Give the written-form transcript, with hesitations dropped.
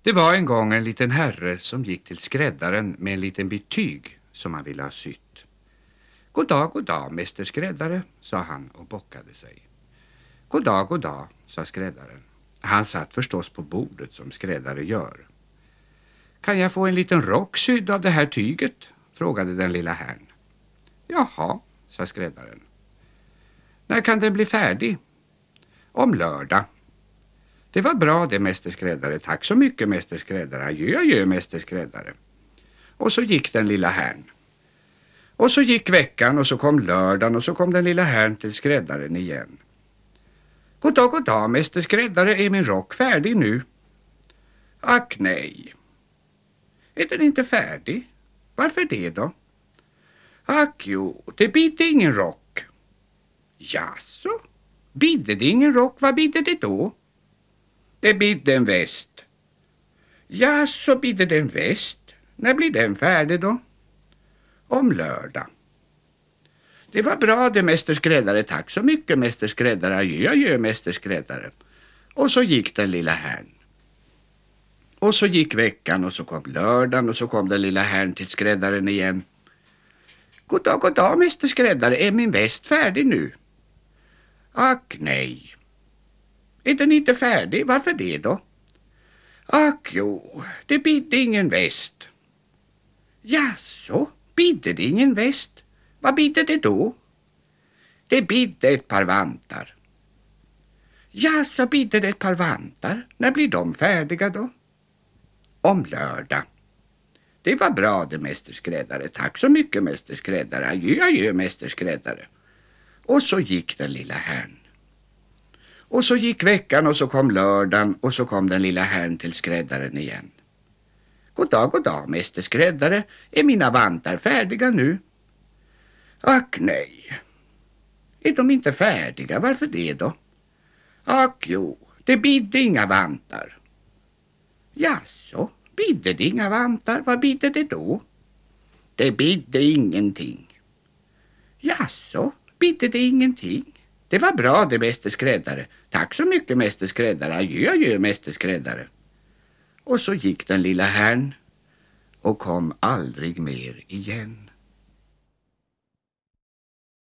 Det var en gång en liten herre som gick till skräddaren med en liten bit tyg som han ville ha sytt. God dag, mäster skräddare, sa han och bockade sig. God dag, sa skräddaren. Han satt förstås på bordet som skräddare gör. Kan jag få en liten rock sydd av det här tyget? Frågade den lilla herrn. Jaha, sa skräddaren. När kan den bli färdig? Om lördag. Det var bra det, mäster skräddare. Tack så mycket, mäster skräddare. Adjö, mäster skräddare. Och så gick den lilla herrn. Och så gick veckan och så kom lördagen och så kom den lilla herrn till skräddaren igen. God dag, mäster skräddare. Är min rock färdig nu? Ack nej. Är den inte färdig? Varför det då? Ack jo, det bidde ingen rock. Jaså? Bidde det ingen rock? Vad bidde det då? Det bidde en väst. Jaså, bidde det en väst? När blir den färdig då? Om lördag. Det var bra det, mäster skräddare. Tack så mycket, mäster skräddare. Adjö, mäster skräddare. Och så gick den lilla herrn. Och så gick veckan och så kom lördagen och så kom den lilla herrn till skräddaren igen. God dag, mäster skräddare. Är min väst färdig nu? Ack nej. Är den inte färdig? Varför det då? Ack jo, det bidde ingen väst. Jaså, bidde det ingen väst? Vad bidde det då? Det bidde ett par vantar. Jaså, bidde det ett par vantar? När blir de färdiga då? Om lördag. Det var bra det, mäster skräddare. Tack så mycket, mäster skräddare. Adjö, mäster skräddare. Och så gick den lilla herrn. Och så gick veckan och så kom lördagen och så kom den lilla herrn till skräddaren igen. God dag, mäster skräddare. Är mina vantar färdiga nu? Ack nej. Är de inte färdiga? Varför det då? Ack jo, det bidde inga vantar. Jaså, bidde det inga vantar? Vad bidde det då? Det bidde ingenting. Jaså, bidde det ingenting? Det var bra det, mäster skräddare. Tack så mycket, mäster skräddare. Adjö, mäster skräddare. Och så gick den lilla herrn och kom aldrig mer igen.